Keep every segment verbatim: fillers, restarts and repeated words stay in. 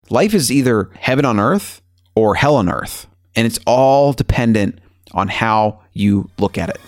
Life is either heaven on earth or hell on earth, and it's all dependent on how you look at it.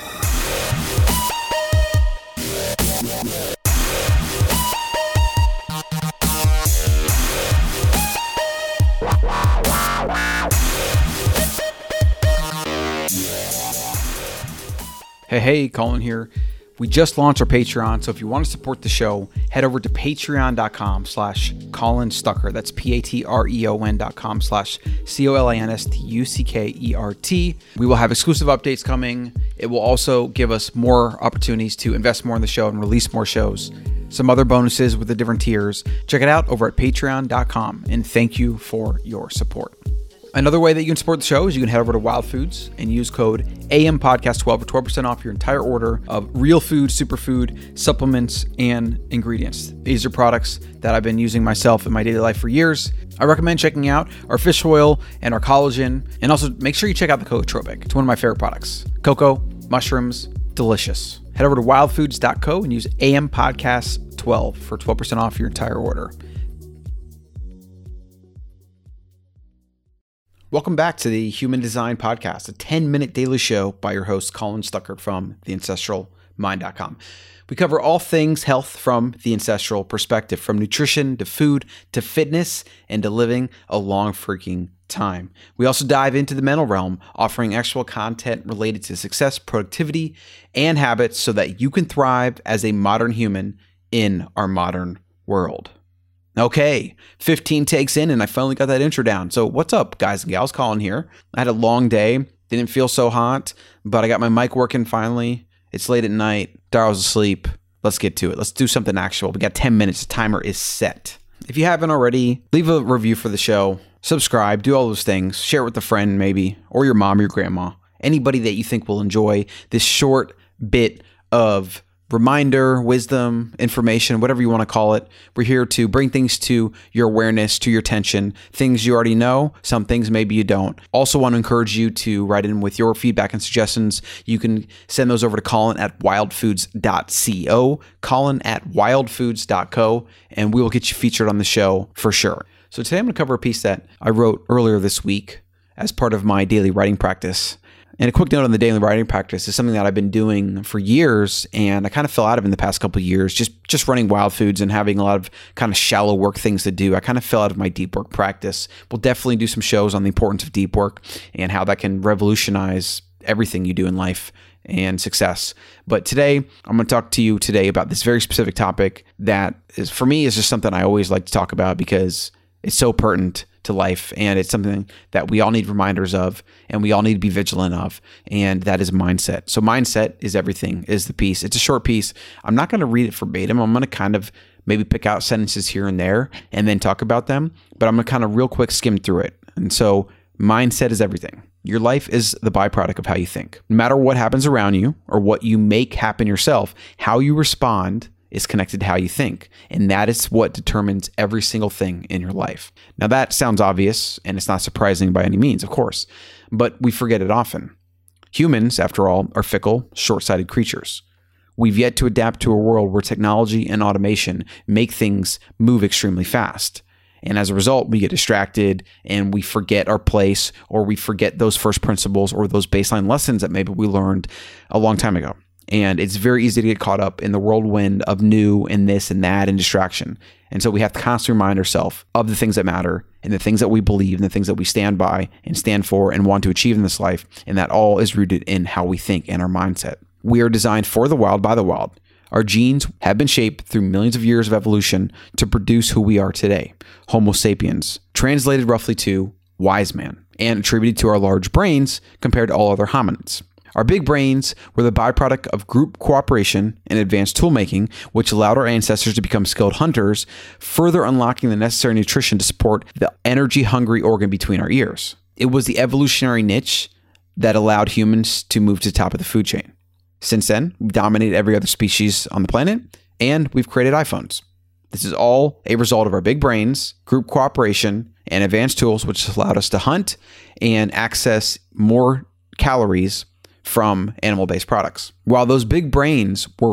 Hey, hey, Colin here. We just launched our Patreon, so if you want to support the show, head over to patreon.com slash Colin Stuckert. That's P-A-T-R-E-O-N dot com slash C-O-L-I-N-S-T-U-C-K-E-R-T. We will have exclusive updates coming. It will also give us more opportunities to invest more in the show and release more shows. Some other bonuses with the different tiers. Check it out over at patreon dot com, and thank you for your support. Another way that you can support the show is you can head over to Wild Foods and use code A M Podcast twelve for twelve percent off your entire order of real food, superfood, supplements, and ingredients. These are products that I've been using myself in my daily life for years. I recommend checking out our fish oil and our collagen, and also make sure you check out the Cocotropic. It's one of my favorite products. Cocoa, mushrooms, delicious. Head over to wild foods dot co and use A M Podcast twelve for twelve percent off your entire order. Welcome back to the Human Design Podcast, a ten-minute daily show by your host, Colin Stuckert from the ancestral mind dot com. We cover all things health from the ancestral perspective, from nutrition to food to fitness and to living a long freaking time. We also dive into the mental realm, offering actual content related to success, productivity, and habits so that you can thrive as a modern human in our modern world. Okay, fifteen takes in and I finally got that intro down. So what's up, guys and gals? Colin here. I had a long day. Didn't feel so hot, but I got my mic working finally. It's late at night. Daryl's asleep. Let's get to it. Let's do something actual. We got ten minutes. The timer is set. If you haven't already, leave a review for the show. Subscribe. Do all those things. Share it with a friend maybe, or your mom or your grandma. Anybody that you think will enjoy this short bit of reminder, wisdom, information, whatever you want to call it. We're here to bring things to your awareness, to your attention, things you already know, some things maybe you don't. Also want to encourage you to write in with your feedback and suggestions. You can send those over to Colin at wild foods dot co, Colin at wild foods dot co, and we will get you featured on the show for sure. So today I'm going to cover a piece that I wrote earlier this week as part of my daily writing practice. And a quick note on the daily writing practice is something that I've been doing for years, and I kind of fell out of in the past couple of years, just, just running Wild Foods and having a lot of kind of shallow work things to do. I kind of fell out of my deep work practice. We'll definitely do some shows on the importance of deep work and how that can revolutionize everything you do in life and success. But today, I'm going to talk to you today about this very specific topic that is, for me, is just something I always like to talk about because it's so pertinent to life, and it's something that we all need reminders of, and we all need to be vigilant of, and that is mindset. So mindset is everything, is the piece. It's a short piece. I'm not going to read it verbatim. I'm going to kind of maybe pick out sentences here and there and then talk about them, but I'm going to kind of real quick skim through it. And so mindset is everything. Your life is the byproduct of how you think. No matter what happens around you or what you make happen yourself, how you respond is connected to how you think. And that is what determines every single thing in your life. Now that sounds obvious, and it's not surprising by any means, of course, but we forget it often. Humans, after all, are fickle, short-sighted creatures. We've yet to adapt to a world where technology and automation make things move extremely fast. And as a result, we get distracted and we forget our place, or we forget those first principles or those baseline lessons that maybe we learned a long time ago. And it's very easy to get caught up in the whirlwind of new and this and that and distraction. And so we have to constantly remind ourselves of the things that matter and the things that we believe and the things that we stand by and stand for and want to achieve in this life. And that all is rooted in how we think and our mindset. We are designed for the wild by the wild. Our genes have been shaped through millions of years of evolution to produce who we are today, Homo sapiens, translated roughly to wise man, and attributed to our large brains compared to all other hominids. Our big brains were the byproduct of group cooperation and advanced toolmaking, which allowed our ancestors to become skilled hunters, further unlocking the necessary nutrition to support the energy-hungry organ between our ears. It was the evolutionary niche that allowed humans to move to the top of the food chain. Since then, we've dominated every other species on the planet, and we've created iPhones. This is all a result of our big brains, group cooperation, and advanced tools, which allowed us to hunt and access more calories from animal-based products. While those big brains were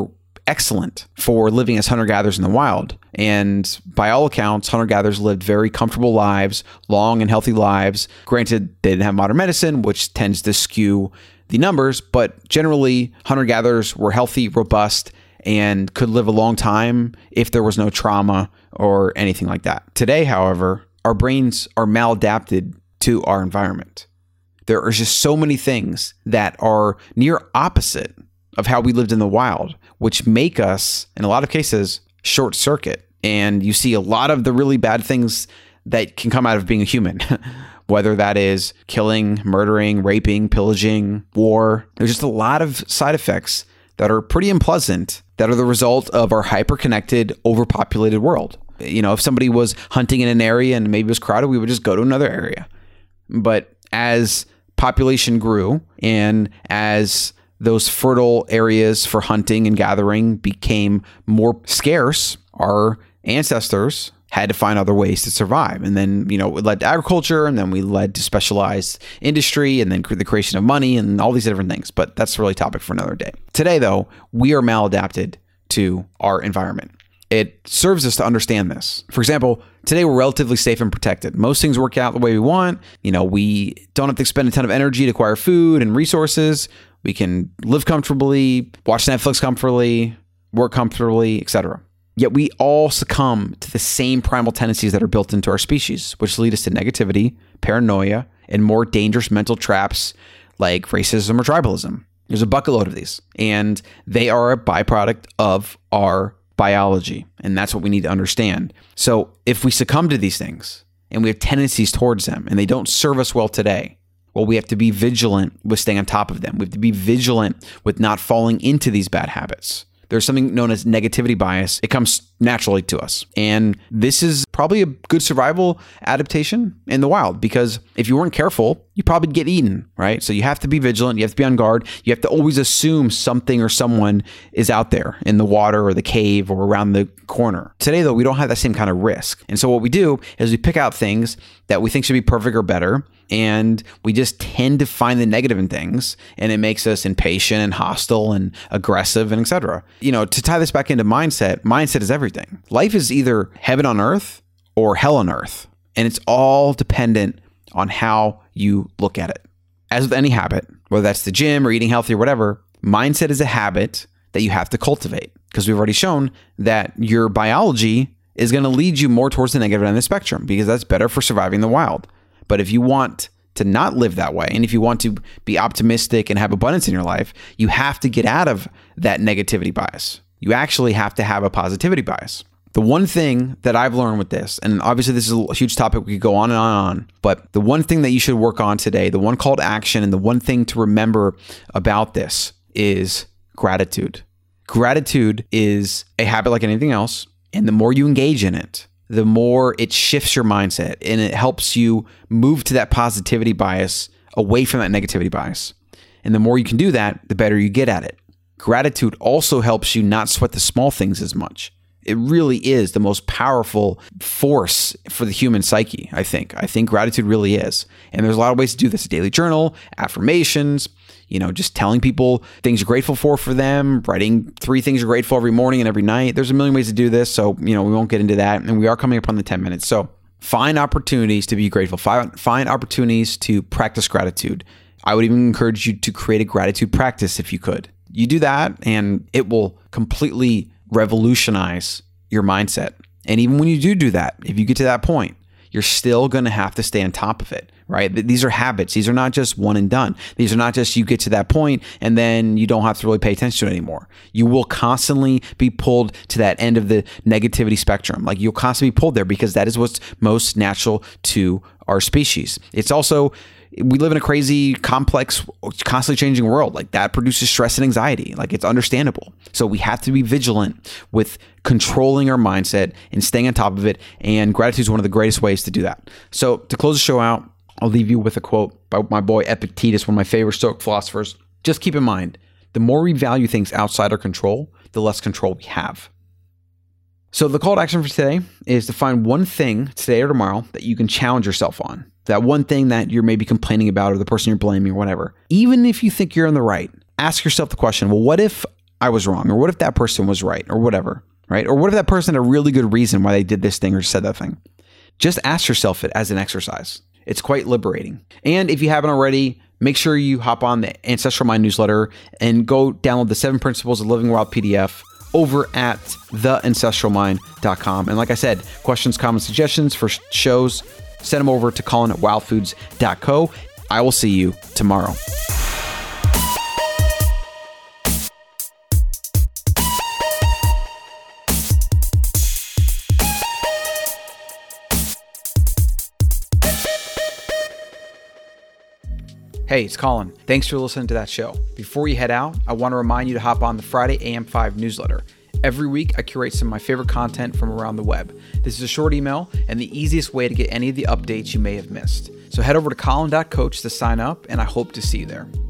excellent for living as hunter-gatherers in the wild. And by all accounts, hunter-gatherers lived very comfortable lives, long and healthy lives. Granted, they didn't have modern medicine, which tends to skew the numbers, but generally, hunter-gatherers were healthy, robust, and could live a long time if there was no trauma or anything like that. Today, however, our brains are maladapted to our environment. There are just so many things that are near opposite of how we lived in the wild, which make us, in a lot of cases, short circuit. And you see a lot of the really bad things that can come out of being a human, whether that is killing, murdering, raping, pillaging, war. There's just a lot of side effects that are pretty unpleasant that are the result of our hyper-connected, overpopulated world. You know, if somebody was hunting in an area and maybe it was crowded, we would just go to another area. But as population grew and as those fertile areas for hunting and gathering became more scarce, our ancestors had to find other ways to survive. And then, you know, it led to agriculture, and then we led to specialized industry, and then the creation of money and all these different things. But that's really a topic for another day. Today, though, we are maladapted to our environment. It serves us to understand this. For example, today we're relatively safe and protected. Most things work out the way we want. You know, we don't have to expend a ton of energy to acquire food and resources. We can live comfortably, watch Netflix comfortably, work comfortably, et cetera. Yet we all succumb to the same primal tendencies that are built into our species, which lead us to negativity, paranoia, and more dangerous mental traps like racism or tribalism. There's a bucket load of these, and they are a byproduct of our biology, and that's what we need to understand. So if we succumb to these things and we have tendencies towards them and they don't serve us well today, well, we have to be vigilant with staying on top of them. We have to be vigilant with not falling into these bad habits. There's something known as negativity bias. It comes naturally to us. And this is probably a good survival adaptation in the wild, because if you weren't careful, you probably get eaten, right? So you have to be vigilant. You have to be on guard. You have to always assume something or someone is out there in the water or the cave or around the corner. Today, though, we don't have that same kind of risk. And so what we do is we pick out things that we think should be perfect or better, and we just tend to find the negative in things, and it makes us impatient and hostile and aggressive and et cetera. You know, to tie this back into mindset, mindset is everything. Life is either heaven on earth or hell on earth, and it's all dependent on how you look at it. As with any habit, whether that's the gym or eating healthy or whatever, mindset is a habit that you have to cultivate, because we've already shown that your biology is going to lead you more towards the negative end of the spectrum, because that's better for surviving the wild. But if you want to not live that way, and if you want to be optimistic and have abundance in your life, you have to get out of that negativity bias. You actually have to have a positivity bias. The one thing that I've learned with this, and obviously this is a huge topic, we could go on and on and on, but the one thing that you should work on today, the one call to action, and the one thing to remember about this is gratitude. Gratitude is a habit like anything else, and the more you engage in it, the more it shifts your mindset, and it helps you move to that positivity bias away from that negativity bias. And the more you can do that, the better you get at it. Gratitude also helps you not sweat the small things as much. It really is the most powerful force for the human psyche, I think. I think gratitude really is. And there's a lot of ways to do this. A daily journal, affirmations, you know, just telling people things you're grateful for for them, writing three things you're grateful every morning and every night. There's a million ways to do this. So, you know, we won't get into that. And we are coming up on the ten minutes. So find opportunities to be grateful. Find, find opportunities to practice gratitude. I would even encourage you to create a gratitude practice if you could. You do that and it will completely revolutionize your mindset. And even when you do do that, if you get to that point, you're still going to have to stay on top of it, right? These are habits. These are not just one and done. These are not just you get to that point and then you don't have to really pay attention to it anymore. You will constantly be pulled to that end of the negativity spectrum. Like you'll constantly be pulled there because that is what's most natural to our species. It's also, we live in a crazy, complex, constantly changing world. Like that produces stress and anxiety. Like it's understandable. So we have to be vigilant with controlling our mindset and staying on top of it. And gratitude is one of the greatest ways to do that. So to close the show out, I'll leave you with a quote by my boy Epictetus, one of my favorite Stoic philosophers. Just keep in mind, the more we value things outside our control, the less control we have. So the call to action for today is to find one thing today or tomorrow that you can challenge yourself on. That one thing that you're maybe complaining about or the person you're blaming or whatever. Even if you think you're in the right, ask yourself the question, well, what if I was wrong? Or what if that person was right? Or whatever, right? Or what if that person had a really good reason why they did this thing or said that thing? Just ask yourself it as an exercise. It's quite liberating. And if you haven't already, make sure you hop on the Ancestral Mind newsletter and go download the Seven Principles of Living Wild P D F over at the ancestral mind dot com. And like I said, questions, comments, suggestions for shows, send them over to Colin at wild foods dot co. I will see you tomorrow. Hey, it's Colin. Thanks for listening to that show. Before you head out, I want to remind you to hop on the Friday A M five newsletter. Every week, I curate some of my favorite content from around the web. This is a short email and the easiest way to get any of the updates you may have missed. So head over to colin dot coach to sign up, and I hope to see you there.